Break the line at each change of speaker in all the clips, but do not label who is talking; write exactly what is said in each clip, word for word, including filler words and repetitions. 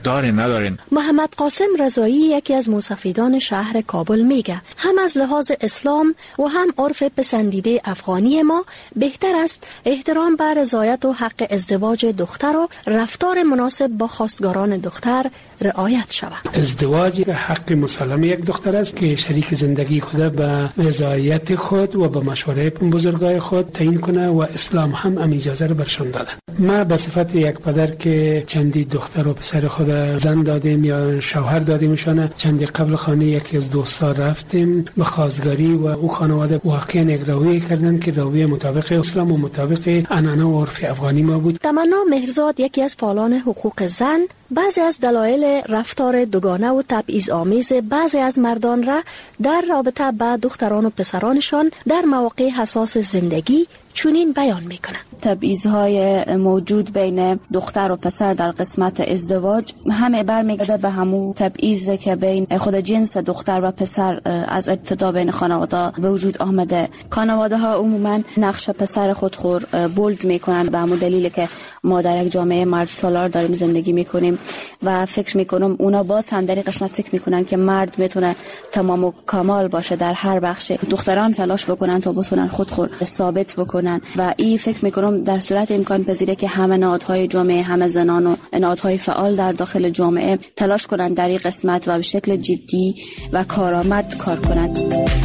دارین ندارین.
محمد قاسم رضایی یکی از مستفیدان شهر کابل میگه هم از لحاظ اسلام و هم عرف پسندیده افغانی ما بهتر است احترام بر رضایت و حق ازدواج دختر و رفتار مناسب با خواستگاران دختر رعایت شود.
ازدواج حق مسلم یک دختر است که شریک زندگی خود به رضایت خود و به مشوره بزرگای خود تعیین کنه و اسلام هم ام اجازه رو برشان داده. ما به صفت یک پدر که چندی دختر و پسر خود زن دادیم یا شوهر دادیمشان، چندی قبل خانه یکی از دوستا رفتیم به خواستگاری و او خانواده واقعا یک رویه کردن که رویه مطابق اسلام و مطابق عنعنه و عرف افغانی ما بود.
تمنا مهرزاد یکی از فعالان حقوق زن بعضی از دلایل رفتار دوگانه و تبعیض آمیز بعضی از مردان را در رابطه با دختران و پسرانشان در مواقع حساس زندگی چونین بیان میکنه.
تبعیض‌های موجود بین دختر و پسر در قسمت ازدواج همه برمیگرده به همون تبعیض که بین خود جنس دختر و پسر از ابتدا بین خانواده به وجود آمده. خانواده ها عموما نقش پسر خودخور بولد میکنن به همون دلیل که ما در یک جامعه مرد سالار داریم زندگی میکنیم و فکر میکنم اونا باز هم در این قسمت فکر میکنن که مرد میتونه تمام و کمال باشه در هر بخش. دختران تلاش بکنن تا بتونن خودخور ثابت بکنن و این فکر میکنم در صورت امکان پذیره که همه نهادهای جامعه، همه زنان و نهادهای فعال در داخل جامعه تلاش کنن در این قسمت و به شکل جدی و کارآمد کار کنند.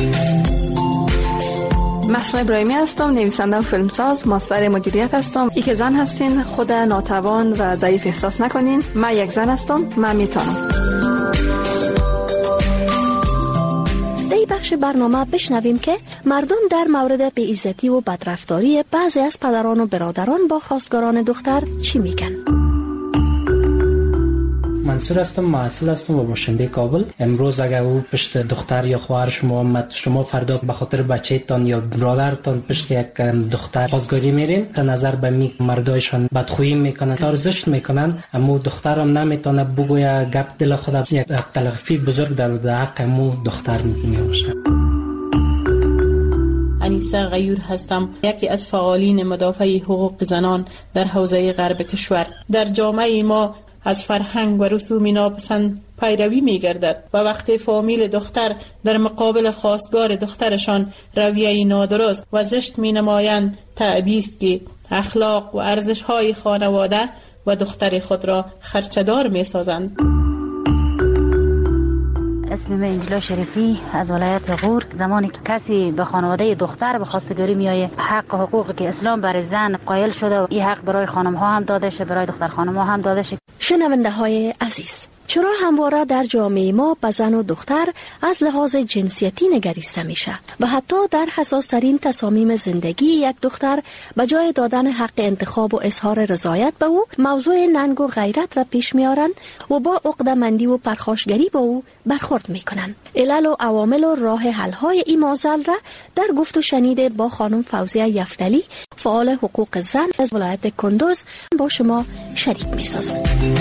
محسن ابراهیمی هستم، نویسنده و فیلمساز، ماستر مدیریت هستم. ای که زن هستین خود ناتوان و ضعیف احساس نکنین. من یک زن هستم، من میتونم.
در بخش برنامه بشنویم که مردم در مورد بی‌عزتی و بدرفتاری بعضی از پدران و برادران با خواستگاران دختر چی میگن.
منصور هستم، محصل هستم و باشنده کابل. امروز اگر او پشت دختر یا خواهر شما آمد، شما فردا به خاطر بچه‌تان یا برادرتان پشت یک دختر خواستگاری میرین، تا نظر به می مردایشان بدخویی میکنن، تارزشت میکنن، اما دخترم نمیتونه بگویه گپ دل خود، یک تلافی بزرگ در حق مو دختر میشه.
انیسه غیور هستم، یکی از فعالین مدافع حقوق زنان در حوزه غرب کشور. در جامعه ما از فرهنگ و رسوم ناپسند پیروی می گردد و وقتی فامیل دختر در مقابل خواستگار دخترشان رویه نادرست و زشت می نمایند، تعبیست که اخلاق و ارزش های خانواده و دختر خود را خرچدار می سازند.
اسم من انجلا شریفی از ولایت غور. زمانی که کسی به خانواده دختر به خواستگاری میآید، حق و حقوقی که اسلام برای زن قائل شده و این حق برای خانم ها هم داده شه، برای دختر خانم ها هم داده شه.
شنونده های عزیز، چرا همواره در جامعه ما به زن و دختر از لحاظ جنسیتی نگریسته میشه و حتی در حساس ترین تصامیم زندگی یک دختر به جای دادن حق انتخاب و اظهار رضایت به او موضوع ننگ و غیرت را پیش میارن و با عقده‌مندی و پرخاشگری با او برخورد میکنن. علل و عوامل و راه حل های این معضل را در گفت و شنید با خانم فوزیه یفتلی، فعال حقوق زن از ولایت کندوز، با شما شریک میسازم.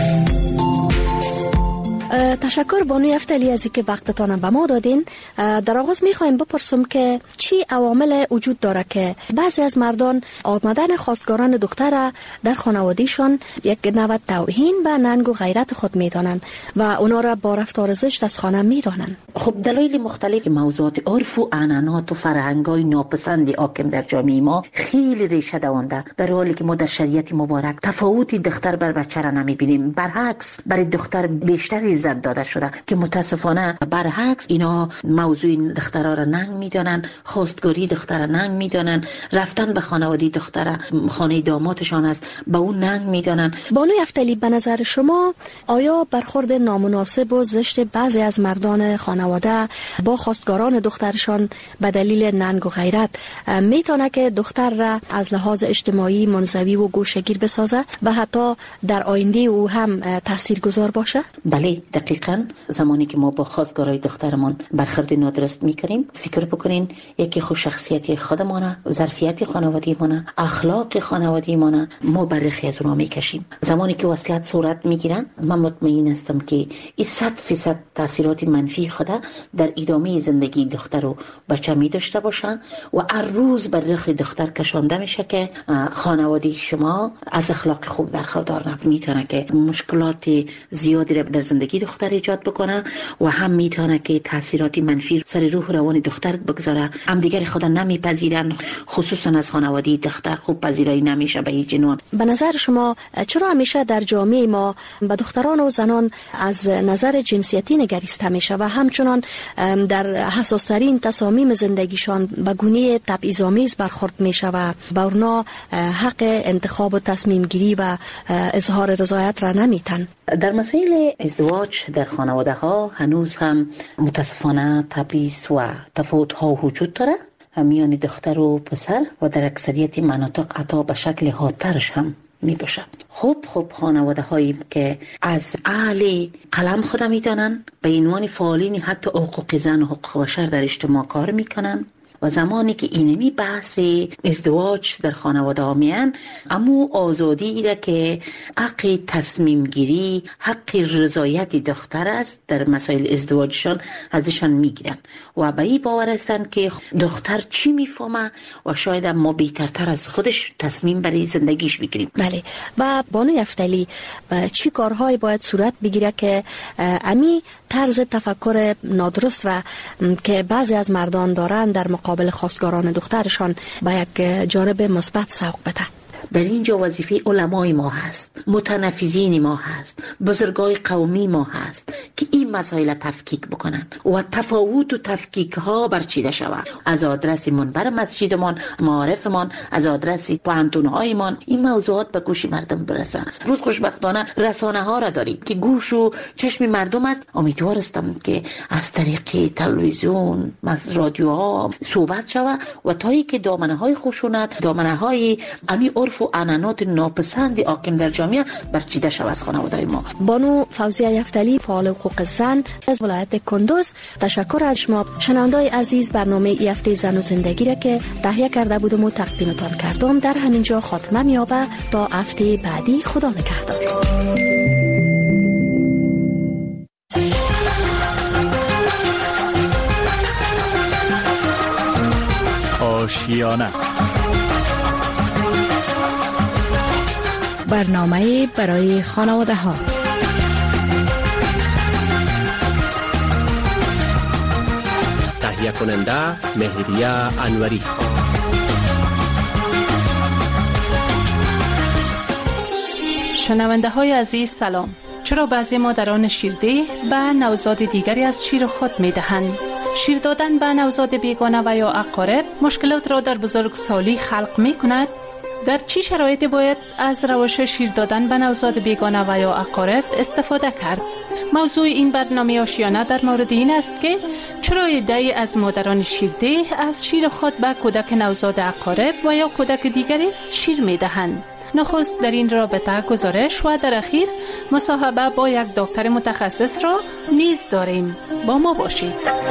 تشکر بانو یفتلی از اینکه وقتتان به ما دادین. در آغاز میخوایم بپرسم که چی عوامل وجود داره که بعضی از مردان آمدن خواستگاران دختر در خانوادهشان یک نوع توهین به ننگ و غیرت خود میدانند و اونا را با رفتار زشت از خانه میرانند؟
خب دلایل مختلف موضوعات عرف و عنعنات و فرهنگ‌های ناپسند حاکم در جامعه ما خیلی ریشه دوانده، در حالی که ما در شریعت مبارک تفاوتی دختر بر بچه را نمیبینیم. برعکس برای دختر بیشتر عزت داده شده که متاسفانه برعکس اینا موضوع دخترها را ننگ میدانن، خواستگاری دختر را ننگ میدانن، رفتن به خانواده دختر خانه دامادشان است به اون ننگ میدانن.
بانو یفتلی، به نظر شما آیا برخورد نامناسب و زشت بعضی از مردان خانواده با خواستگاران دخترشان به دلیل ننگ و غیرت میتونه که دختر را از لحاظ اجتماعی منزوی و گوشه‌گیر بسازه و حتی در آینده او هم تاثیرگذار باشه؟
بله، دقیقاً دقیقاً زمانی که ما با خواستگارای دخترمان برخورد نادرست میکنیم، فکر بکنین یکی خوش شخصیتی خودمانه، ظرفیت خانوادگیمانه، اخلاق خانوادگیمانه ما برخی از اونها میکشیم. زمانی که وصلت صورت میگیرن، من مطمئن هستم که این صد فیصد تاثیرات منفی خود در ادامه زندگی دختر و بچه می داشته باشن و هر روز بر رخ دختر کشانده میشه که خانواده شما از اخلاق خوب برخوردار نبود. میتونه که مشکلات زیادی را در زندگی دختر ایجاد بکنه و هم میتونه که تاثیرات منفی سر روح روان دختر بگذاره. هم دیگر خود نمیپذیرن، خصوصا از خانواده دختر خوب پذیرایی نمیشه به هیچ عنوان.
به نظر شما چرا همیشه در جامعه ما به دختران و زنان از نظر جنسیتی نگریسته میشه و همچنان در حساس‌ترین تصامیم زندگیشان به گونه تبعیض‌آمیز برخورد میشه و به اونها حق انتخاب و تصمیم گیری و اظهار رضایت را نمیتن؟
در مسائل ازدواج در خانواده ها هنوز هم متاسفانه تبعیض و تفاوت ها وجود داره میان دختر و پسر و در اکثریت مناطق حتی به شکل حادترش هم می باشه. خوب خوب خانواده هایی که از اهل قلم خود می دانن به عنوان فعالین حتی حقوق زن و حقوق بشر در اجتماع کار می کنن و زمانی که اینمی بحث ازدواج در خانواده ها میان، امو آزادی را که حق تصمیم گیری، حق رضایت دختر است در مسائل ازدواجشان ازشان میگیرن و به این باور هستند که دختر چی میفهمه و شاید ما بهترتر از خودش تصمیم برای زندگیش بگیریم.
بله. و بانو یفتلی چی کارهایی باید صورت بگیره که امی طرز تفکر نادرست را که بعضی از مردان دارند در مقابل خواستگاران دخترشان به یک جانب مثبت سوق بده؟
در اینجا وظیفه علمای ما هست، متنفذین ما هست، بزرگای قومی ما هست که این مسائل تفکیک بکنن و تفاوت و تفکیک ها برچیده شود. از آدرس منبر مسجدمان، معارفمان، از آدرس پوهنتون‌هایمان این موضوعات به گوش مردم برسن. روز خوشبختانه رسانه ها را داریم که گوش و چشم مردم است. امیدوار هستم که از طریق تلویزیون، رادیوها صحبت شود و تایی که دامنه های خشونت، دامنه های امی عرف و عنعنات ناپسند حاکم در جامعه برچیده شود از خانواده ما.
بانو فوزیه یفتلی، فعال حقوق زن از ولایت کندوز، تشکر از شما. شنوندای عزیز، برنامه ای هفته زن و زندگی را که تهیه کرده بودم و تقدیمتان کردم در همینجا خاتمه می‌یابد. تا هفته بعدی، خدا نگهدار.
آشیانه،
برنامه برای خانواده ها.
تهیه کننده مهریه انوری.
شنونده های عزیز سلام. چرا بعضی مادران شیرده به نوزاد دیگری از شیر خود می دهند؟ شیر دادن به نوزاد بیگانه و یا اقارب مشکلات را در بزرگسالی خلق می کند؟ در چی شرایطی باید از روش شیر دادن به نوزاد بیگانه و یا اقارب استفاده کرد؟ موضوع این برنامه آشیانه در مورد این است که چرا عده‌ای از مادران شیرده از شیر خود به کودک نوزاد اقارب و یا کودک دیگری شیر می دهند. نخست در این رابطه گزارش و در اخیر مصاحبه با یک دکتر متخصص را نیز داریم. با ما باشید.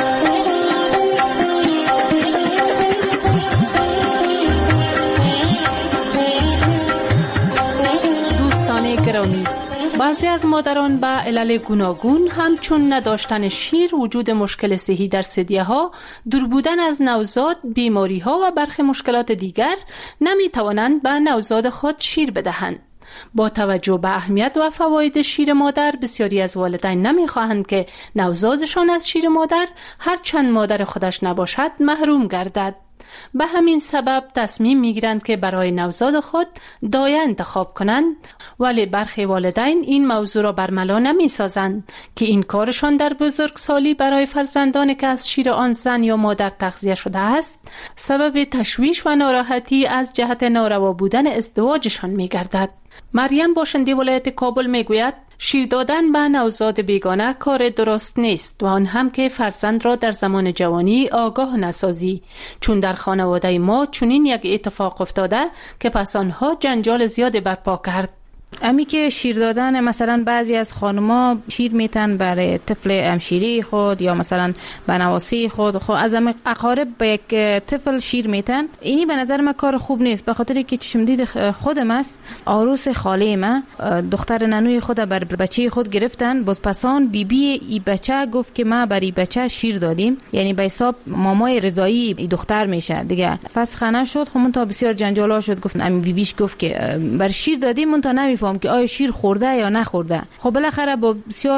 دوستان گرامی، بعضی از مادران به علل گوناگون همچون نداشتن شیر، وجود مشکل صحی در ثدیه ها، دور بودن از نوزاد، بیماری ها و برخی مشکلات دیگر نمی توانند به نوزاد خود شیر بدهند. با توجه به اهمیت و فواید شیر مادر، بسیاری از والدین نمی خواهند که نوزادشان از شیر مادر هر چند مادر خودش نباشد محروم گردد. به همین سبب تصمیم میگیرند که برای نوزاد خود دایه انتخاب کنند، ولی برخی والدین این موضوع را برملا نمی سازند که این کارشان در بزرگسالی برای فرزندانی که از شیر آن زن یا مادر تغذیه شده است سبب تشویش و ناراحتی از جهت ناروا بودن ازدواجشان می گردد. مریم باشنده ولایت کابل می گوید شیر دادن به نوزاد بیگانه کار درست نیست و آن هم که فرزند را در زمان جوانی آگاه نسازی، چون در خانواده ما چنین یک اتفاق افتاده که پس آنها جنجال زیاد برپا کرد.
امی که شیر دادن، مثلا بعضی از خانما شیر میتن برای طفل همشیری خود یا مثلا بنواسی خود، خب از اقارب به یک طفل شیر میتن. اینی به نظر من کار خوب نیست، به خاطر که چشم دید خودم است. عروس خاله ما دختر ننوی خود بر بچه خود گرفتن، باز پسان بی بی ای بچه گفت که ما برای بچه شیر دادیم، یعنی به حساب مامای رضایی ای دختر میشه دیگه. پس خانه شد، خب من تا بسیار جنجالا شد، گفتن امی بی بیش گفت که بر شیر دادیم، من تا نمیفهم که آیا شیر خورده یا نخورده. خب بالاخره با بسیار